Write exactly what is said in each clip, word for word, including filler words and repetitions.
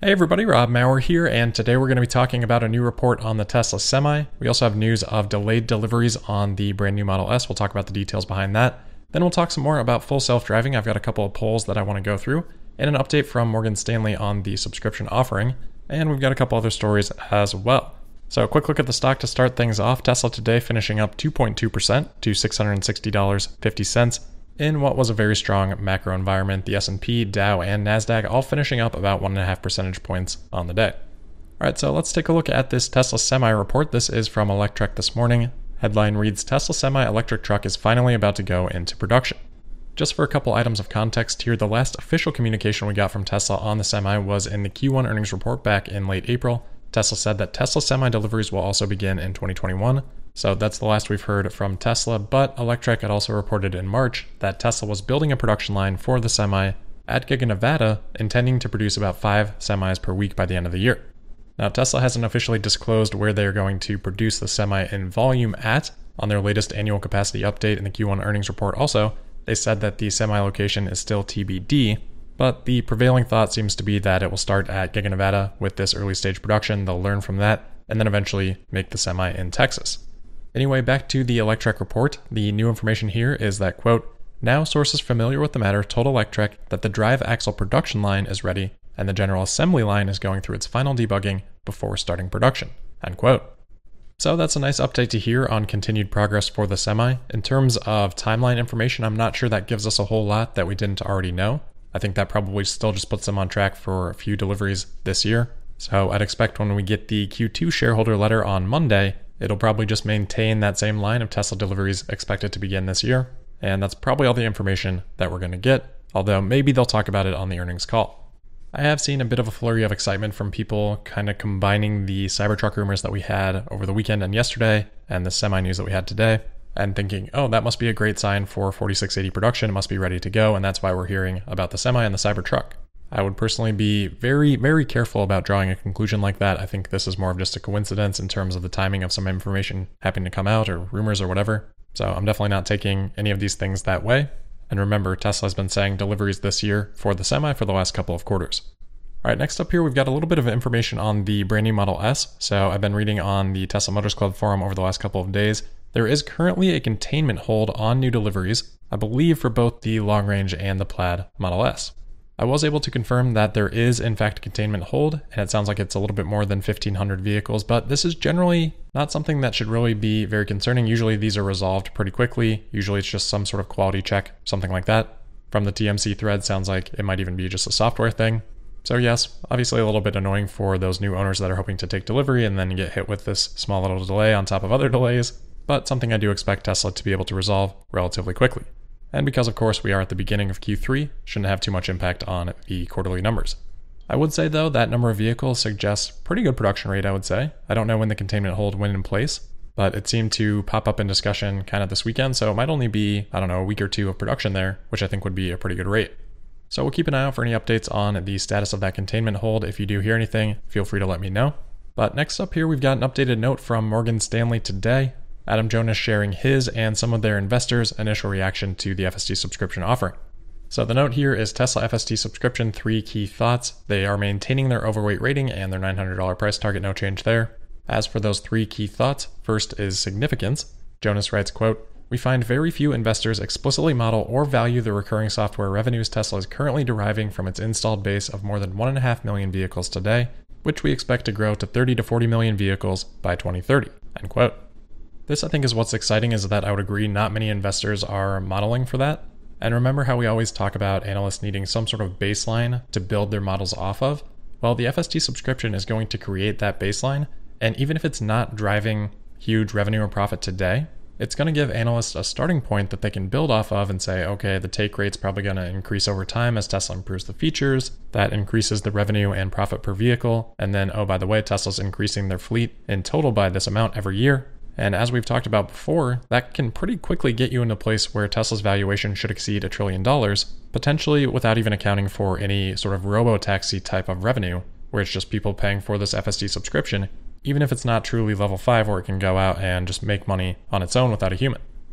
Hey everybody, Rob Maurer here, and today we're going to be talking about a new report on the Tesla Semi. We also have news of delayed deliveries on the brand new Model S. We'll talk about the details behind that. Then we'll talk some more about full self-driving. I've got a couple of polls that I want to go through, and an update from Morgan Stanley on the subscription offering, and we've got a couple other stories as well. So a quick look at the stock to start things off. Tesla today finishing up two point two percent to six hundred sixty dollars and fifty cents. In what was a very strong macro environment. The S and P, Dow, and NASDAQ all finishing up about one point five percentage points on the day. Alright, so let's take a look at this Tesla Semi report. This is from Electrek this morning. Headline reads, Tesla Semi electric truck is finally about to go into production. Just for a couple items of context here, the last official communication we got from Tesla on the Semi was in the Q one earnings report back in late April. Tesla said that Tesla Semi deliveries will also begin in twenty twenty-one. So that's the last we've heard from Tesla, but Electrek had also reported in March that Tesla was building a production line for the Semi at Giga Nevada, intending to produce about five Semis per week by the end of the year. Now, Tesla hasn't officially disclosed where they are going to produce the Semi in volume at. On their latest annual capacity update in the Q one earnings report also, they said that the Semi location is still T B D, but the prevailing thought seems to be that it will start at Giga Nevada with this early stage production. They'll learn from that, and then eventually make the Semi in Texas. Anyway, back to the Electrek report. The new information here is that, quote, now sources familiar with the matter told Electrek that the drive axle production line is ready and the general assembly line is going through its final debugging before starting production, end quote. So that's a nice update to hear on continued progress for the Semi. In terms of timeline information, I'm not sure that gives us a whole lot that we didn't already know. I think that probably still just puts them on track for a few deliveries this year. So I'd expect when we get the Q two shareholder letter on Monday, it'll probably just maintain that same line of Tesla deliveries expected to begin this year. And that's probably all the information that we're going to get, although maybe they'll talk about it on the earnings call. I have seen a bit of a flurry of excitement from people kind of combining the Cybertruck rumors that we had over the weekend and yesterday and the Semi news that we had today and thinking, oh, that must be a great sign for forty-six eighty production. It must be ready to go. And that's why we're hearing about the Semi and the Cybertruck. I would personally be very, very careful about drawing a conclusion like that. I think this is more of just a coincidence in terms of the timing of some information happening to come out or rumors or whatever. So I'm definitely not taking any of these things that way. And remember, Tesla has been saying deliveries this year for the Semi for the last couple of quarters. All right, next up here, we've got a little bit of information on the brand new Model S. So I've been reading on the Tesla Motors Club forum over the last couple of days. There is currently a containment hold on new deliveries, I believe for both the long range and the Plaid Model S. I was able to confirm that there is in fact a containment hold, and it sounds like it's a little bit more than fifteen hundred vehicles, but this is generally not something that should really be very concerning. Usually these are resolved pretty quickly. Usually it's just some sort of quality check, something like that. From the T M C thread, sounds like it might even be just a software thing. So yes, obviously a little bit annoying for those new owners that are hoping to take delivery and then get hit with this small little delay on top of other delays, but something I do expect Tesla to be able to resolve relatively quickly. And because, of course, we are at the beginning of Q three, shouldn't have too much impact on the quarterly numbers. I would say, though, that number of vehicles suggests pretty good production rate, I would say. I don't know when the containment hold went in place, but it seemed to pop up in discussion kind of this weekend, so it might only be, I don't know, a week or two of production there, which I think would be a pretty good rate. So we'll keep an eye out for any updates on the status of that containment hold. If you do hear anything, feel free to let me know. But next up here, we've got an updated note from Morgan Stanley today. Adam Jonas sharing his and some of their investors' initial reaction to the F S D subscription offering. So the note here is Tesla F S D subscription, three key thoughts. They are maintaining their overweight rating and their nine hundred dollars price target, no change there. As for those three key thoughts, first is significance. Jonas writes, quote, we find very few investors explicitly model or value the recurring software revenues Tesla is currently deriving from its installed base of more than one point five million vehicles today, which we expect to grow to thirty to forty million vehicles by twenty thirty, end quote. This, I think, is what's exciting, is that I would agree not many investors are modeling for that. And remember how we always talk about analysts needing some sort of baseline to build their models off of? Well, the F S D subscription is going to create that baseline, and even if it's not driving huge revenue or profit today, it's going to give analysts a starting point that they can build off of and say, okay, the take rate's probably going to increase over time as Tesla improves the features. That increases the revenue and profit per vehicle. And then, oh, by the way, Tesla's increasing their fleet in total by this amount every year. And as we've talked about before, that can pretty quickly get you into a place where Tesla's valuation should exceed a trillion dollars, potentially without even accounting for any sort of robo-taxi type of revenue, where it's just people paying for this F S D subscription, even if it's not truly level five where it can go out and just make money on its own without a human.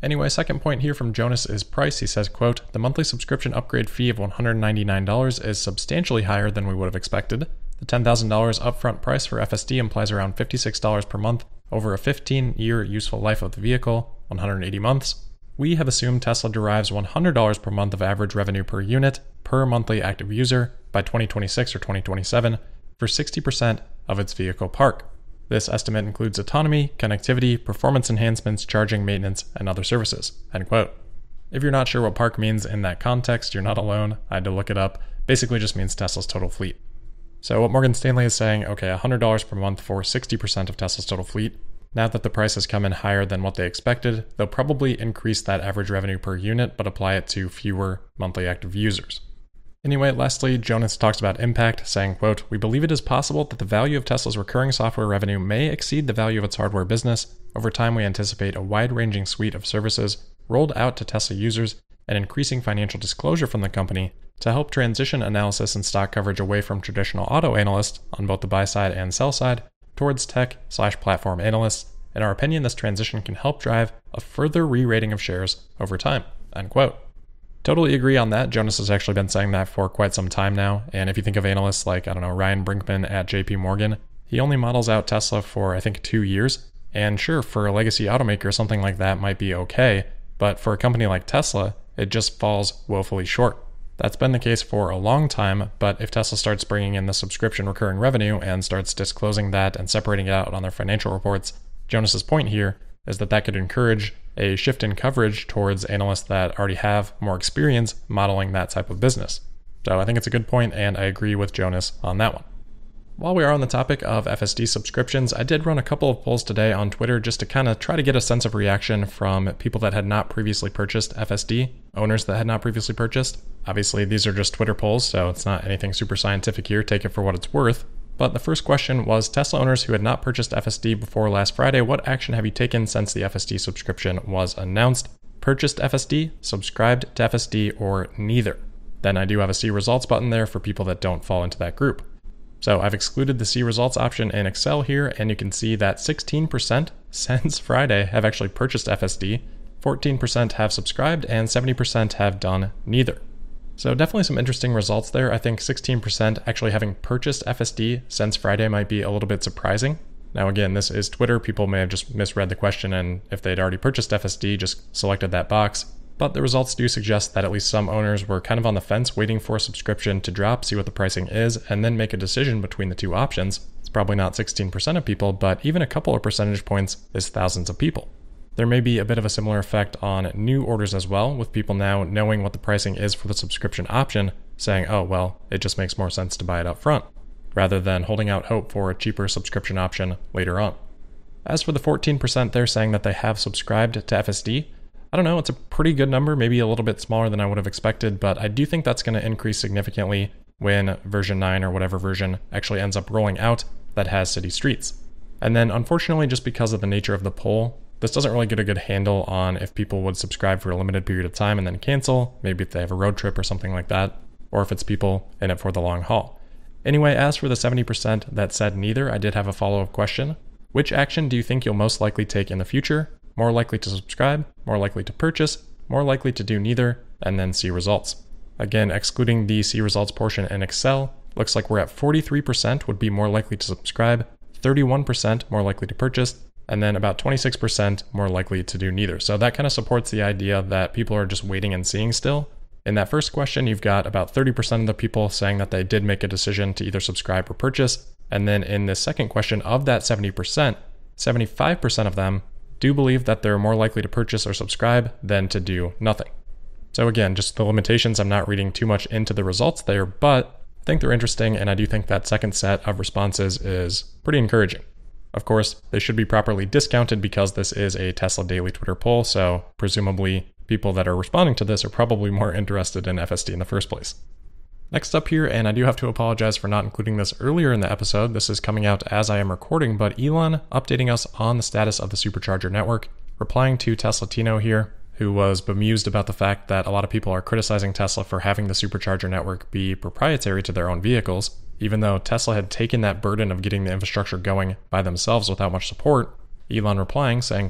Anyway, second point here from Jonas is price. He says, quote, the monthly subscription upgrade fee of one hundred ninety-nine dollars is substantially higher than we would have expected. The ten thousand dollars upfront price for F S D implies around fifty-six dollars per month over a fifteen-year useful life of the vehicle, one hundred eighty months. We have assumed Tesla derives one hundred dollars per month of average revenue per unit per monthly active user by twenty twenty-six or twenty twenty-seven for sixty percent of its vehicle park. This estimate includes autonomy, connectivity, performance enhancements, charging, maintenance, and other services. End quote. If you're not sure what park means in that context, you're not alone. I had to look it up. Basically just means Tesla's total fleet. So what Morgan Stanley is saying, okay, one hundred dollars per month for sixty percent of Tesla's total fleet. Now that the price has come in higher than what they expected, they'll probably increase that average revenue per unit, but apply it to fewer monthly active users. Anyway, lastly, Jonas talks about impact, saying, quote, we believe it is possible that the value of Tesla's recurring software revenue may exceed the value of its hardware business. Over time, we anticipate a wide-ranging suite of services rolled out to Tesla users and increasing financial disclosure from the company to help transition analysis and stock coverage away from traditional auto analysts on both the buy side and sell side towards tech slash platform analysts. In our opinion, this transition can help drive a further re-rating of shares over time, end quote. Totally agree on that. Jonas has actually been saying that for quite some time now. And if you think of analysts like, I don't know, Ryan Brinkman at J P Morgan, he only models out Tesla for, I think, two years. And sure, for a legacy automaker, something like that might be okay. But for a company like Tesla, it just falls woefully short. That's been the case for a long time, but if Tesla starts bringing in the subscription recurring revenue and starts disclosing that and separating it out on their financial reports, Jonas's point here is that that could encourage a shift in coverage towards analysts that already have more experience modeling that type of business. So I think it's a good point, and I agree with Jonas on that one. While we are on the topic of F S D subscriptions, I did run a couple of polls today on Twitter just to kind of try to get a sense of reaction from people that had not previously purchased F S D, owners that had not previously purchased. Obviously, these are just Twitter polls, so it's not anything super scientific here. Take it for what it's worth. But the first question was, Tesla owners who had not purchased F S D before last Friday, what action have you taken since the F S D subscription was announced? Purchased F S D, subscribed to F S D, or neither? Then I do have a see results button there for people that don't fall into that group. So I've excluded the see results option in Excel here, and you can see that sixteen percent since Friday have actually purchased F S D, fourteen percent have subscribed, and seventy percent have done neither. So definitely some interesting results there. I think sixteen percent actually having purchased F S D since Friday might be a little bit surprising. Now again, this is Twitter. People may have just misread the question, and if they'd already purchased F S D, just selected that box. But the results do suggest that at least some owners were kind of on the fence waiting for a subscription to drop, see what the pricing is, and then make a decision between the two options. It's probably not sixteen percent of people, but even a couple of percentage points is thousands of people. There may be a bit of a similar effect on new orders as well, with people now knowing what the pricing is for the subscription option, saying, oh, well, it just makes more sense to buy it up front, rather than holding out hope for a cheaper subscription option later on. As for the fourteen percent, they're saying that they have subscribed to F S D. I don't know, it's a pretty good number, maybe a little bit smaller than I would have expected, but I do think that's going to increase significantly when version nine or whatever version actually ends up rolling out that has city streets. And then unfortunately, just because of the nature of the poll, this doesn't really get a good handle on if people would subscribe for a limited period of time and then cancel, maybe if they have a road trip or something like that, or if it's people in it for the long haul. Anyway, as for the seventy percent that said neither, I did have a follow-up question. Which action do you think you'll most likely take in the future? More likely to subscribe, more likely to purchase, more likely to do neither, and then see results. Again, excluding the see results portion in Excel, looks like we're at forty-three percent would be more likely to subscribe, thirty-one percent more likely to purchase, and then about twenty-six percent more likely to do neither. So that kind of supports the idea that people are just waiting and seeing still. In that first question, you've got about thirty percent of the people saying that they did make a decision to either subscribe or purchase. And then in the second question, of that seventy percent, seventy-five percent of them do believe that they're more likely to purchase or subscribe than to do nothing. So again, just the limitations, I'm not reading too much into the results there, but I think they're interesting, and I do think that second set of responses is pretty encouraging. Of course, they should be properly discounted because this is a Tesla Daily Twitter poll, so presumably people that are responding to this are probably more interested in F S D in the first place. Next up here, and I do have to apologize for not including this earlier in the episode, this is coming out as I am recording, but Elon updating us on the status of the Supercharger network, replying to Tesla Tino here, who was bemused about the fact that a lot of people are criticizing Tesla for having the Supercharger network be proprietary to their own vehicles, even though Tesla had taken that burden of getting the infrastructure going by themselves without much support. Elon replying saying, quote,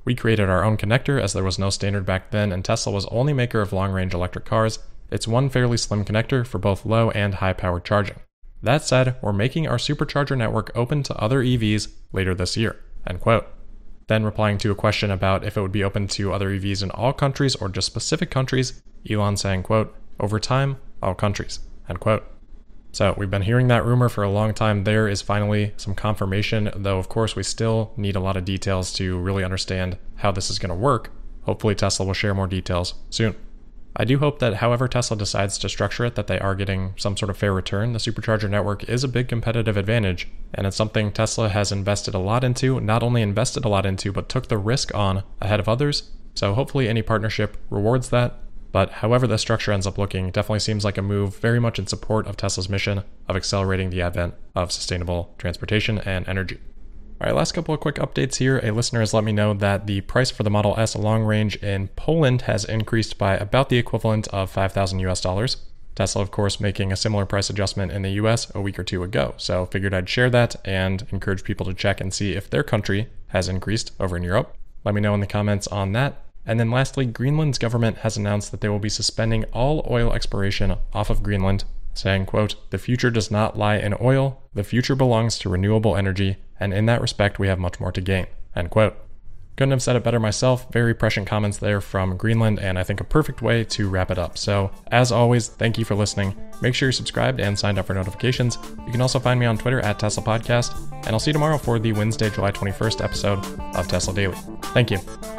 We created our own connector as there was no standard back then and Tesla was only maker of long-range electric cars. It's one fairly slim connector for both low and high-powered charging. That said, we're making our supercharger network open to other E Vs later this year." End quote. Then replying to a question about if it would be open to other E Vs in all countries or just specific countries, Elon saying, quote, "Over time, all countries." End quote. So we've been hearing that rumor for a long time. There is finally some confirmation, though of course we still need a lot of details to really understand how this is going to work. Hopefully Tesla will share more details soon. I do hope that however Tesla decides to structure it, that they are getting some sort of fair return. The supercharger network is a big competitive advantage, and it's something Tesla has invested a lot into, not only invested a lot into, but took the risk on ahead of others. So hopefully any partnership rewards that. But however the structure ends up looking, definitely seems like a move very much in support of Tesla's mission of accelerating the advent of sustainable transportation and energy. All right, last couple of quick updates here. A listener has let me know that the price for the Model S long range in Poland has increased by about the equivalent of five thousand U S dollars. Tesla, of course, making a similar price adjustment in the U S a week or two ago. So figured I'd share that and encourage people to check and see if their country has increased over in Europe. Let me know in the comments on that. And then lastly, Greenland's government has announced that they will be suspending all oil exploration off of Greenland, saying, quote, "The future does not lie in oil. The future belongs to renewable energy, and in that respect, we have much more to gain." End quote. Couldn't have said it better myself. Very prescient comments there from Greenland, and I think a perfect way to wrap it up. So, as always, thank you for listening. Make sure you're subscribed and signed up for notifications. You can also find me on Twitter at Tesla Podcast, and I'll see you tomorrow for the Wednesday, July twenty-first episode of Tesla Daily. Thank you.